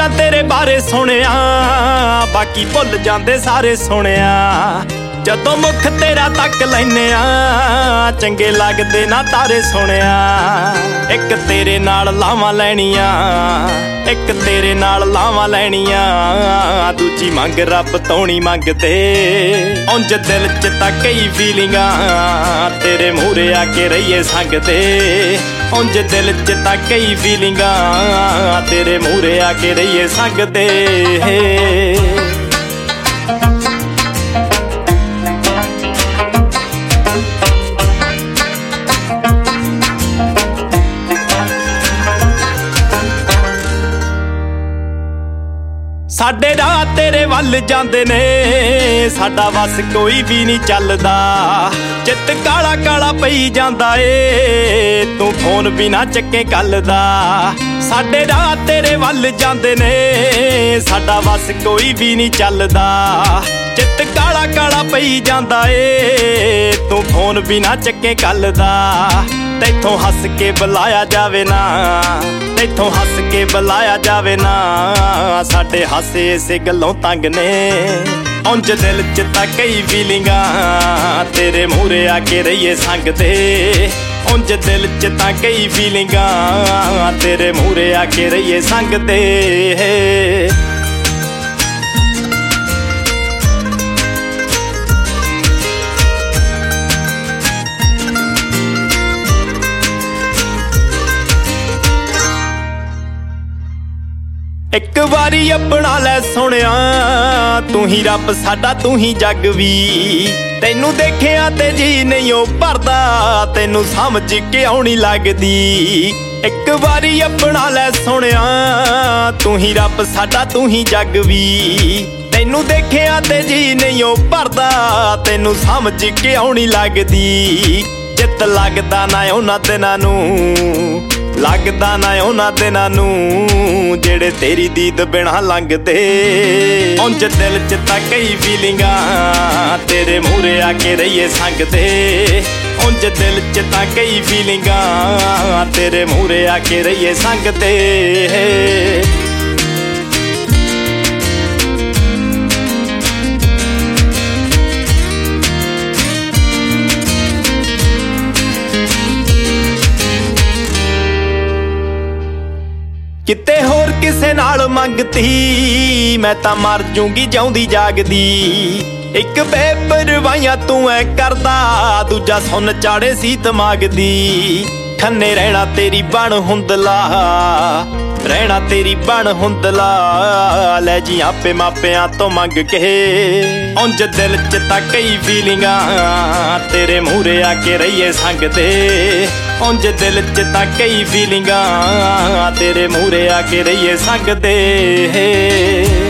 ਗੱਲਾਂ ਤੇਰੇ ਬਾਰੇ ਸੁਣਿਆ, ਬਾਕੀ ਭੁੱਲ ਜਾਂਦੇ ਸਾਰੇ ਸੁਣਿਆ। ਜਦੋਂ ਮੁੱਖ ਤੇਰਾ ਤੱਕ ਲੈਨੇ ਆ, ਚੰਗੇ ਲੱਗਦੇ ਨਾ ਤਾਰੇ ਸੁਣਿਆ। ਇੱਕ ਤੇਰੇ ਨਾਲ ਲਾਵਾਂ ਲੈਣੀਆਂ, ਇੱਕ ਤੇਰੇ ਨਾਲ ਲਾਵਾਂ ਲੈਣੀਆਂ, ਦੂਜੀ ਮੰਗ ਰੱਬ ਤੋਂ ਨਹੀਂ ਮੰਗਦੇ। ਉਂਝ ਦਿਲ 'ਚ ਤਾਂ ਕਈ ਫੀਲਿੰਗਾਂ, ਤੇਰੇ ਮੂਹਰੇ ਆ ਕੇ ਰਹੀਏ ਸੰਗਦੇ। ਉਂਝ ਦਿਲ 'ਚ ਤਾਂ ਕਈ ਫੀਲਿੰਗਾਂ, ਤੇਰੇ ਮੂਹਰੇ ਆ ਕੇ ਰਹੀਏ ਸੰਗਦੇ। ਸਾਡੇ ਰਾਹ ਤੇਰੇ ਵੱਲ ਜਾਂਦੇ ਨੇ, ਸਾਡਾ ਵਸ ਕੋਈ ਵੀ ਨਹੀਂ ਚੱਲਦਾ। ਚਿੱਤ ਕਾਲਾ ਕਾਲਾ ਪਈ ਜਾਂਦਾ ਏ, ਤੂੰ ਫੋਨ ਵੀ ਨਾ ਚੱਕੇ ਕੱਲ ਦਾ। ਸਾਡੇ ਰਾਹ ਤੇਰੇ ਵੱਲ ਜਾਂਦੇ ਨੇ, ਸਾਡਾ ਵਸ ਕੋਈ ਵੀ ਨਹੀਂ ਚੱਲਦਾ। ਚਿੱਤ ਕਾਲਾ ਕਾਲਾ ਪਈ ਜਾਂਦਾ ਏ, ਤੂੰ ਫੋਨ ਵੀ ਨਾ ਚੱਕੇ ਕੱਲ ਦਾ। ਤੈਥੋਂ ਹੱਸ ਕੇ ਬੁਲਾਇਆ ਜਾਵੇ ਨਾ, ਤੈਥੋਂ ਹੱਸ ਕੇ ਬੁਲਾਇਆ ਜਾਵੇ ਨਾ, ਸਾਡੇ ਹਾਸੇ ਇਸੇ ਗੱਲੋਂ ਤੰਗ ਨੇ। ਉਂਝ ਦਿਲ 'ਚ ਤਾਂ ਕਈ ਫੀਲਿੰਗਾਂ, ਤੇਰੇ ਮੂਹਰੇ ਆ ਕੇ ਰਹੀਏ ਸੰਗਦੇ। ਉਂਝ ਦਿਲ 'ਚ ਤਾਂ ਕਈ ਫੀਲਿੰਗਾਂ, ਤੇਰੇ ਮੂਹਰੇ ਆ ਕੇ ਰਹੀਏ ਸੰਗਦੇ। ਇੱਕ ਵਾਰੀ ਆਪਣਾ ਲੈ ਸੁਣਿਆ, ਤੂੰ ਹੀ ਰੱਬ ਸਾਡਾ ਤੂੰ ਹੀ ਜੱਗ ਵੀ। ਤੈਨੂੰ ਦੇਖਿਆ ਤੇ ਜੀ ਨਹੀਂ ਉਹ ਭਰਦਾ, ਤੈਨੂੰ ਸਮਝ ਕੇ ਆਉਣੀ ਲੱਗਦੀ। ਇੱਕ ਵਾਰੀ ਆਪਣਾ ਲੈ ਸੁਣਿਆ, ਤੂੰ ਹੀ ਰੱਬ ਸਾਡਾ ਤੂੰ ਹੀ ਜੱਗ ਵੀ। ਤੈਨੂੰ ਦੇਖਿਆ ਤੇ ਜੀ ਨਹੀਂ ਉਹ ਭਰਦਾ, ਤੈਨੂੰ ਸਮਝ ਕੇ ਆਉਣੀ ਲੱਗਦੀ। ਚਿੱਤ ਲੱਗਦਾ ਨਾ ਉਹਨਾਂ ਦਿਨਾਂ ਨੂੰ, ਲੱਗਦਾ ਨਾ ਉਹਨਾਂ ਦਿਨਾਂ ਨੂੰ, ਜਿਹੜੇ ਤੇਰੀ ਦੀਦ ਬਿਨਾ ਲੰਘਦੇ। ਉਂਝ ਦਿਲ 'ਚ ਤਾਂ ਕਈ ਫੀਲਿੰਗਾਂ, ਤੇਰੇ ਮੂਹਰੇ ਆ ਕੇ ਰਹੀਏ ਸੰਗਦੇ। ਉਂਝ ਦਿਲ 'ਚ ਤਾਂ ਕਈ ਫੀਲਿੰਗਾਂ, ਤੇਰੇ ਮੂਹਰੇ ਆ ਕੇ ਰਹੀਏ ਸੰਗਦੇ। ਕਿਤੇ ਹੋਰ ਕਿਸੇ ਨਾਲ ਮੰਗਤੀ, ਮੈਂ ਤਾਂ ਮਰ ਜੂੰਗੀ ਜਿਉਂਦੀ ਜਾਗਦੀ। ਇੱਕ ਬੇਪਰਵਾਹੀਆਂ ਤੂੰ ਐ ਕਰਦਾ, ਦੂਜਾ ਸੁਣ ਚਾੜੇ ਸੀ ਦਿਮਾਗ ਦੀ। ਖੰਨੇ ਰਹਿਣਾ ਤੇਰੀ ਬਣ ਹੁੰਦਲਾ, ਰਹਿਣਾ ਤੇਰੀ ਬਣ ਹੁੰਦਲਾ, ਲੈ ਜੀ ਆਪੇ ਮਾਪਿਆਂ ਤੋਂ ਮੰਗ ਕੇ। ਉਂਝ ਦਿਲ 'ਚ ਤਾਂ ਕਈ ਫੀਲਿੰਗਾਂ, ਤੇਰੇ ਮੂਹਰੇ ਆ ਕੇ ਰਹੀਏ ਸੰਗਦੇ। ਉਂਝ ਦਿਲ 'ਚ ਤਾਂ ਕਈ ਫੀਲਿੰਗਾਂ, ਤੇਰੇ ਮੂਹਰੇ ਆ ਕੇ ਰਹੀਏ ਸੰਗਦੇ।